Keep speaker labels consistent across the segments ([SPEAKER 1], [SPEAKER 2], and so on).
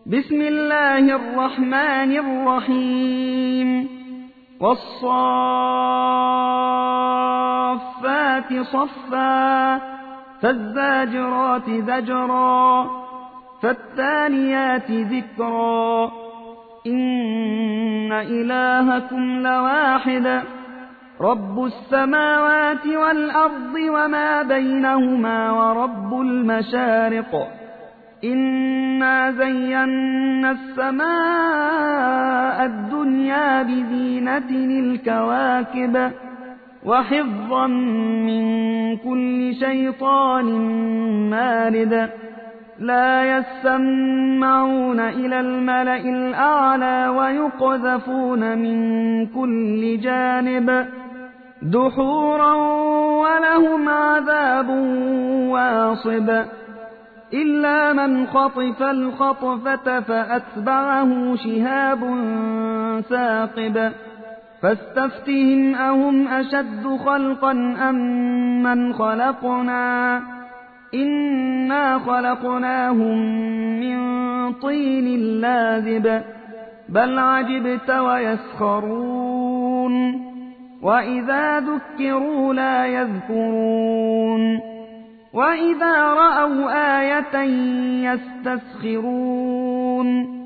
[SPEAKER 1] بسم الله الرحمن الرحيم والصافات صفا فالزاجرات زجرا فالتاليات ذكرا إن إلهكم لواحد رب السماوات والأرض وما بينهما ورب المشارق إنا زينا السماء الدنيا بزينة الكواكب وحفظا من كل شيطان مارد لا يسمعون إلى الملأ الأعلى ويقذفون من كل جانب دحورا ولهم عذاب واصب إلا من خطف الخطفة فأتبعه شهاب ثاقب فاستفتهم أهم أشد خلقا أم من خلقنا إنا خلقناهم من طين لازب بل عجبت ويسخرون وإذا ذكروا لا يذكرون وإذا رأوا آية يستسخرون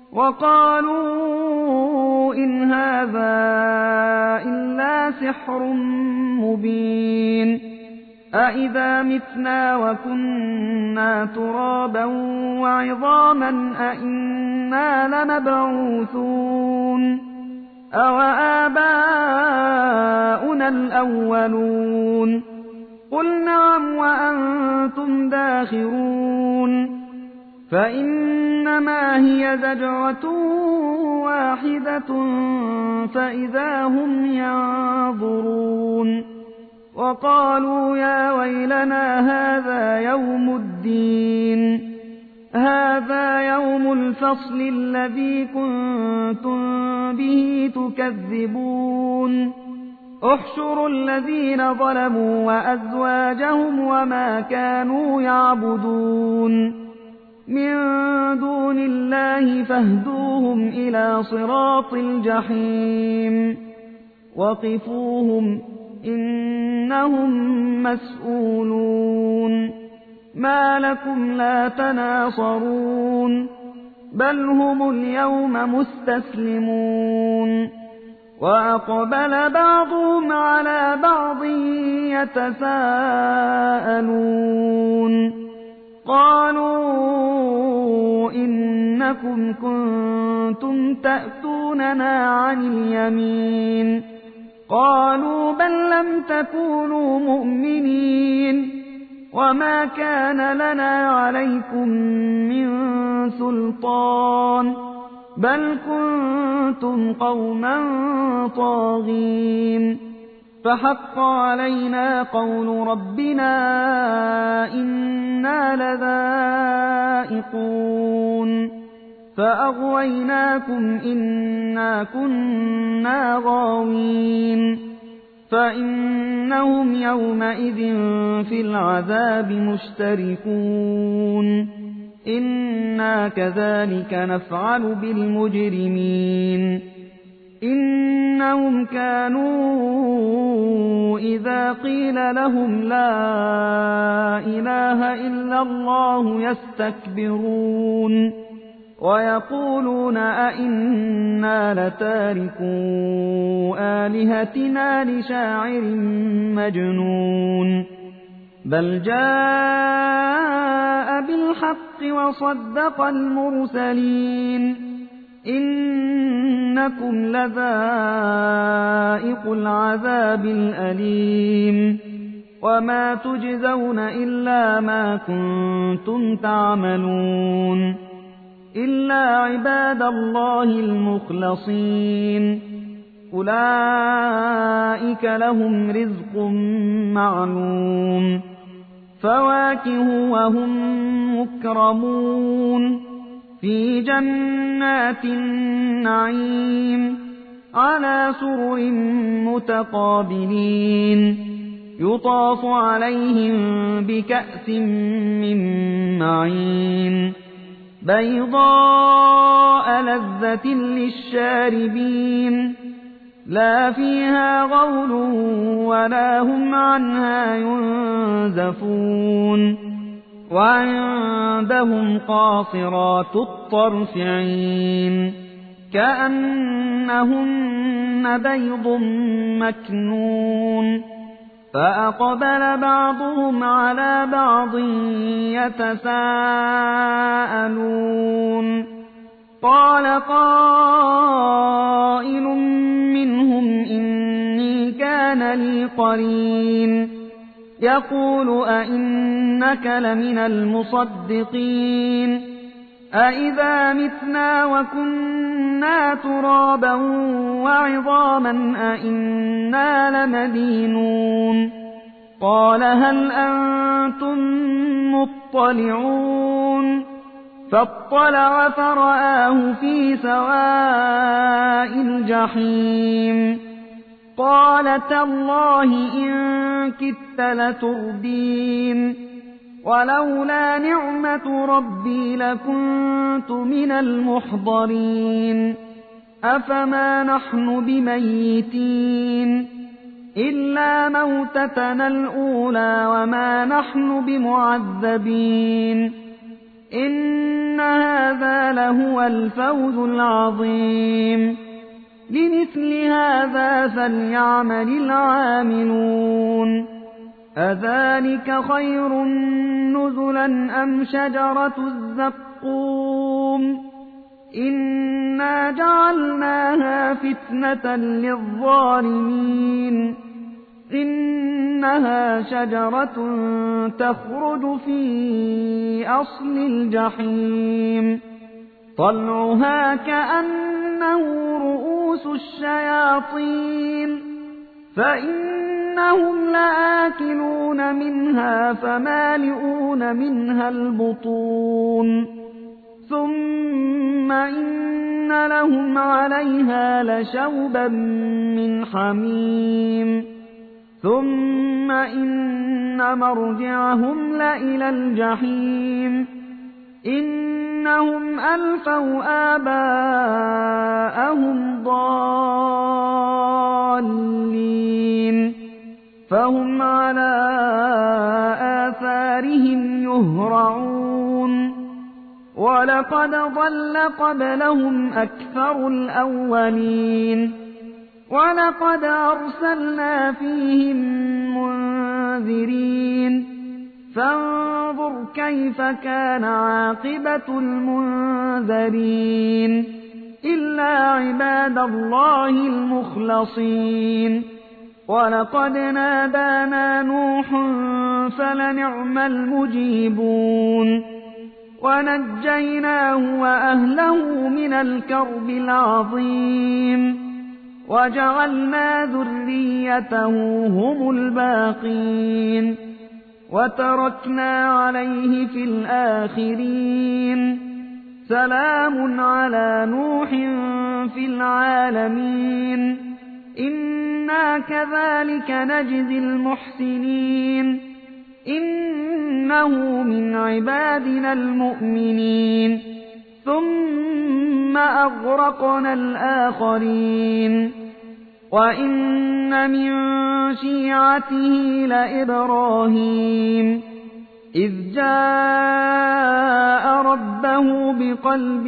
[SPEAKER 1] وقالوا إن هذا إلا سحر مبين أإذا متنا وكنا ترابا وعظاما أإنا لمبعوثون أوآباؤنا الأولون قل نعم وأنتم داخرون فإنما هي زجرة واحدة فإذا هم ينظرون وقالوا يا ويلنا هذا يوم الدين هذا يوم الفصل الذي كنتم به تكذبون احشروا الذين ظلموا وأزواجهم وما كانوا يعبدون من دون الله فاهدوهم إلى صراط الجحيم وقفوهم إنهم مسؤولون ما لكم لا تناصرون بل هم اليوم مستسلمون وأقبل بعضهم على بعض يتساءلون قالوا إنكم كنتم تأتوننا عن اليمين قالوا بل لم تكونوا مؤمنين وما كان لنا عليكم من سلطان بل كنتم قوما طاغين فحق علينا قول ربنا إنا لذائقون فأغويناكم إنا كنا غاوين فإنهم يومئذ في العذاب مشتركون إنا كذلك نفعل بالمجرمين إنهم كانوا إذا قيل لهم لا إله إلا الله يستكبرون ويقولون أئنا لتاركو آلهتنا لشاعر مجنون بل جاء بالحق وصدق المرسلين إنكم لذائق العذاب الأليم وما تجزون إلا ما كنتم تعملون إلا عباد الله المخلصين أولئك لهم رزق معلوم فواكه وهم مكرمون في جنات النعيم على سرر متقابلين يطاف عليهم بكأس من معين بيضاء لذة للشاربين لا فيها غول ولا هم عنها ينزفون وعندهم قاصرات الطرف عين كأنهن بيض مكنون فأقبل بعضهم على بعض يتساءلون قال قائل منهم إني كان لي قرين يقول أئنك لمن المصدقين أئذا متنا وكنا ترابا وعظاما أئنا لمدينون قال هل أنتم مطلعون فاطلع فرآه في سواء الجحيم قال تالله إن كدت لتردين ولولا نعمة ربي لكنت من المحضرين أفما نحن بميتين إلا موتتنا الأولى وما نحن بمعذبين إن هذا لهو الفوز العظيم لمثل هذا فليعمل العاملون أذلك خير نزلا أم شجرة الزقوم إنا جعلناها فتنة للظالمين إنها شجرة تخرج في أصل الجحيم طلعها كأنه رؤوس الشياطين فإنهم لآكلون منها فمالئون منها البطون ثم إن لهم عليها لشوبا من حميم ثم إن مرجعهم لإلى الجحيم إنهم ألفوا آباءهم ضالين فهم على آثارهم يهرعون ولقد ضل قبلهم أكثر الأولين ولقد أرسلنا فيهم منذرين فانظر كيف كان عاقبة المنذرين إلا عباد الله المخلصين ولقد نادانا نوح فلنعم المجيبون ونجيناه وأهله من الكرب العظيم وجعلنا ذريته هم الباقين وتركنا عليه في الآخرين سلام على نوح في العالمين إنا كذلك نجزي المحسنين إنه من عبادنا المؤمنين ثم أغرقنا الآخرين وإن من شيعته لإبراهيم إذ جاء ربه بقلب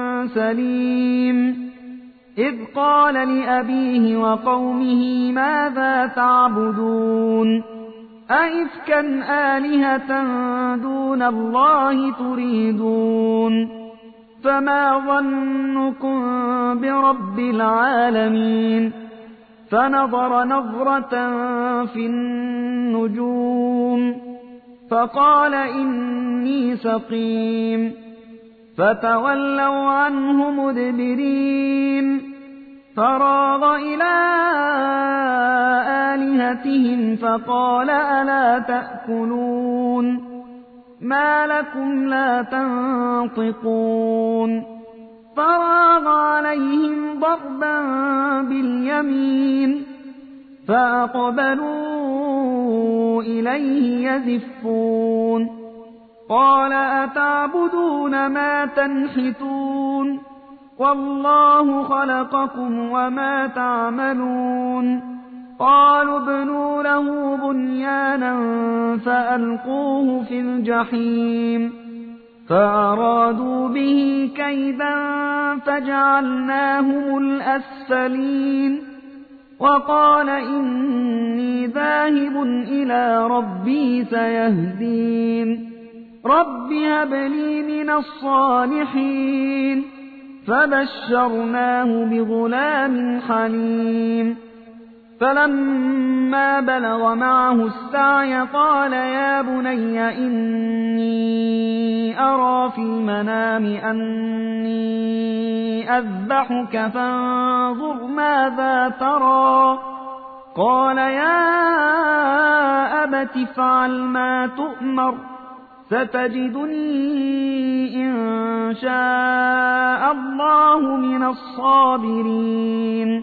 [SPEAKER 1] سليم إذ قال لأبيه وقومه ماذا تعبدون أئفكا آلهة دون الله تريدون فما ظنكم برب العالمين فنظر نظرة في النجوم فقال إني سقيم فتولوا عنه مدبرين فراغ إلى آلهتهم فقال ألا تأكلون ما لكم لا تنطقون فراغ عليهم ضربا باليمين فأقبلوا إليه يزفون قال أتعبدون ما تنحتون والله خلقكم وما تعملون قالوا ابنوا له بنيانا فألقوه في الجحيم فأرادوا به كيدا فجعلناهم الأسفلين وقال إني ذاهب إلى ربي سيهدين رب هب لي من الصالحين فبشرناه بغلام حليم فلما بلغ معه السعي قال يا بني إني أرى في المنام أني أذبحك فانظر ماذا ترى قال يا أبت افعل ما تؤمر ستجدني إن شاء الله من الصابرين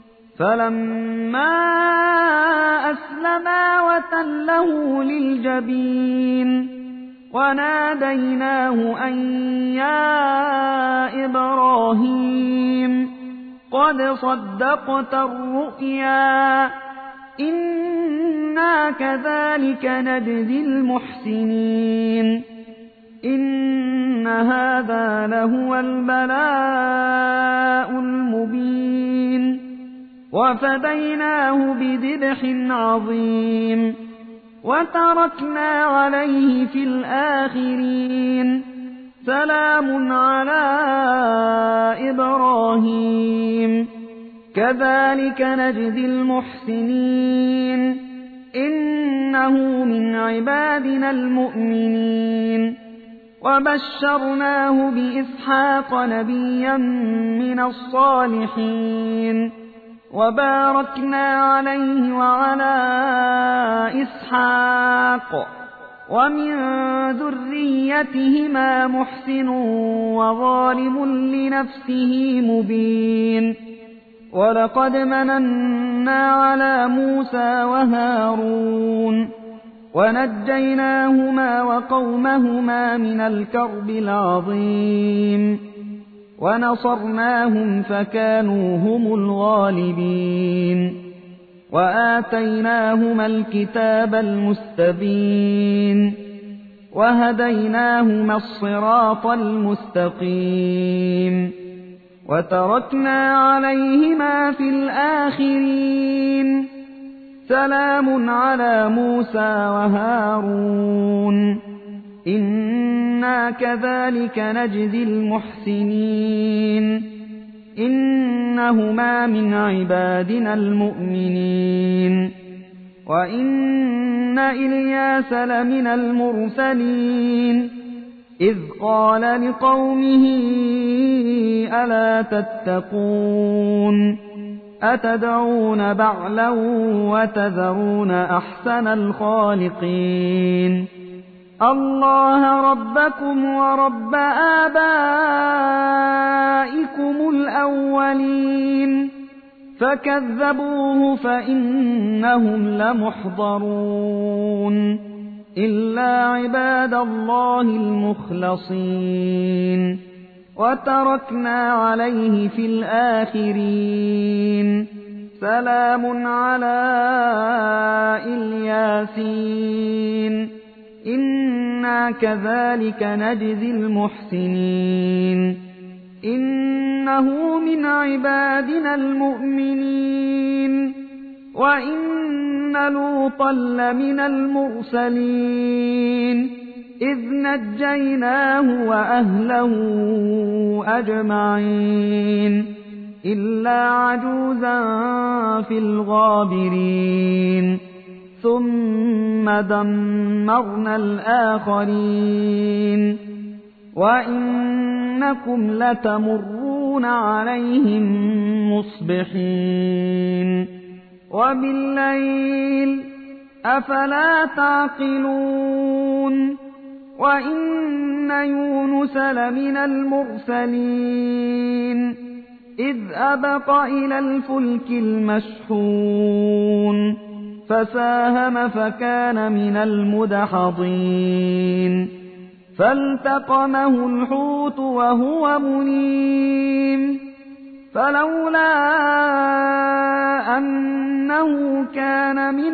[SPEAKER 1] فلما أسلما وتله للجبين وناديناه أن يا إبراهيم قد صدقت الرؤيا إنا كذلك نجزي المحسنين إن هذا لهو البلاء المبين وفديناه بذبح عظيم وتركنا عليه في الآخرين سلام على إبراهيم كذلك نجزي المحسنين إنه من عبادنا المؤمنين وبشرناه بإسحاق نبيا من الصالحين وباركنا عليه وعلى إسحاق ومن ذريتهما محسن وظالم لنفسه مبين ولقد مننا على موسى وهارون ونجيناهما وقومهما من الكرب العظيم ونصرناهم فكانوا هم الغالبين وآتيناهما الكتاب المستبين وهديناهما الصراط المستقيم وتركنا عليهما في الآخرين سلام على موسى وهارون إنا كذلك نجزي المحسنين إنهما من عبادنا المؤمنين وإن إلياس لمن المرسلين إذ قال لقومه ألا تتقون أتدعون بعلا وتذرون أحسن الخالقين الله ربكم ورب آبائكم الأولين فكذبوه فإنهم لمحضرون إلا عباد الله المخلصين وتركنا عليه في الآخرين سلام على الياسين إنا كذلك نجزي المحسنين إنه من عبادنا المؤمنين وإن لوطا لمن المرسلين إذ نجيناه وأهله أجمعين إلا عجوزا في الغابرين ثم دمرنا الآخرين وإنكم لتمرون عليهم مصبحين وبالليل أفلا تعقلون وإن يونس لمن المرسلين إذ أبق إلى الفلك المشحون فساهم فكان من المدحضين فالتقمه الحوت وهو مليم فلولا أنه كان من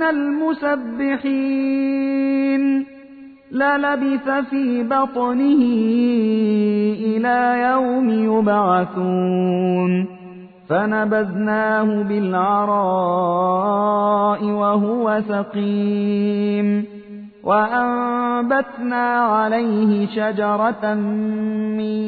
[SPEAKER 1] المسبحين للبث في بطنه إلى يوم يبعثون فنبذناه بالعراء وهو سقيم وأنبتنا عليه شجرة من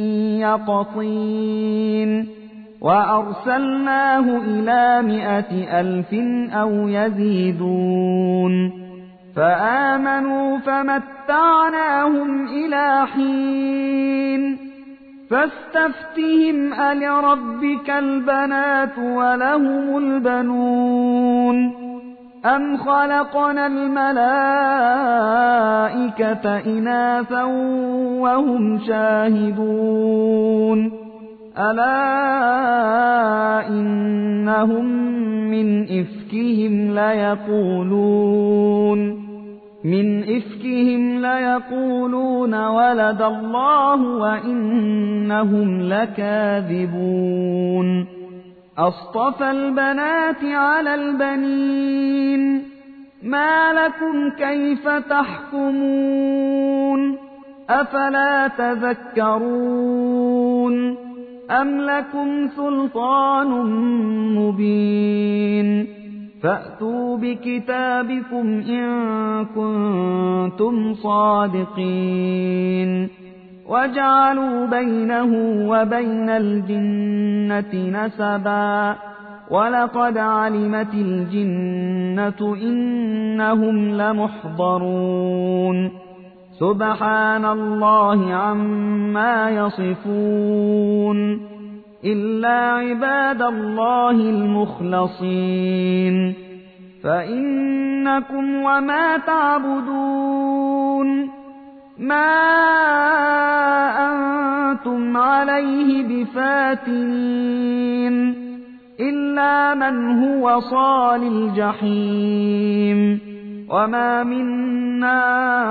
[SPEAKER 1] يقطين وأرسلناه إلى 100,000 أو يزيدون فآمنوا فمتعناهم إلى حين فاستفتهم ألربك البنات ولهم البنون أم خلقنا الملائكة إناثا وهم شاهدون ألا إنهم من إفكهم ليقولون ولد الله وإنهم لكاذبون أصطفى البنات على البنين ما لكم كيف تحكمون أفلا تذكرون أم لكم سلطان مبين فأتوا بكتابكم إن كنتم صادقين وجعلوا بينه وبين الجنة نسبا ولقد علمت الجنة إنهم لمحضرون سبحان الله عما يصفون إلا عباد الله المخلصين فإنكم وما تعبدون ما أنتم عليه بفاتنين إلا من هو صال الجحيم وما منا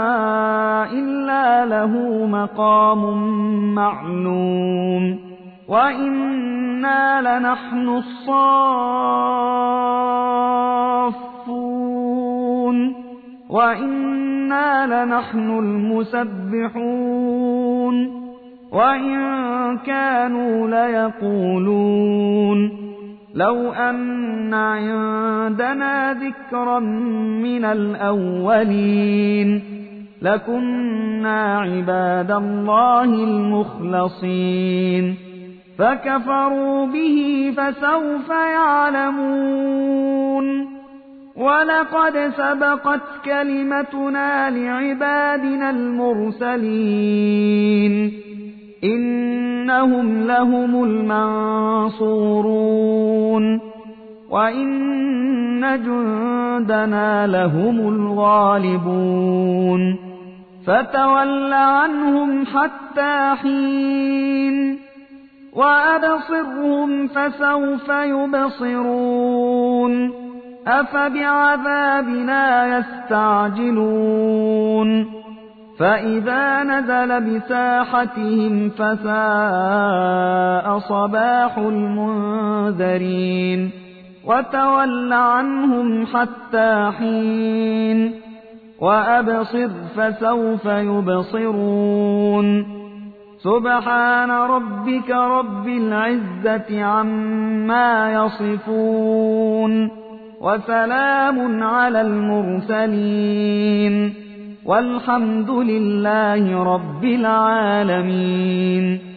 [SPEAKER 1] إلا له مقام معلوم وإنا لنحن الصافون وإنا لنحن المسبحون وإن كانوا ليقولون لو أن عندنا ذكرا من الأولين لكنا عباد الله المخلصين فكفروا به فسوف يعلمون ولقد سبقت كلمتنا لعبادنا المرسلين إنهم لهم المنصورون وإن جندنا لهم الغالبون فتول عنهم حتى حين وأبصرهم فسوف يبصرون أفبعذابنا يستعجلون فإذا نزل بساحتهم فساء صباح المنذرين وتول عنهم حتى حين وأبصر فسوف يبصرون سبحان ربك رب العزة عما يصفون وسلام على المرسلين والحمد لله رب العالمين.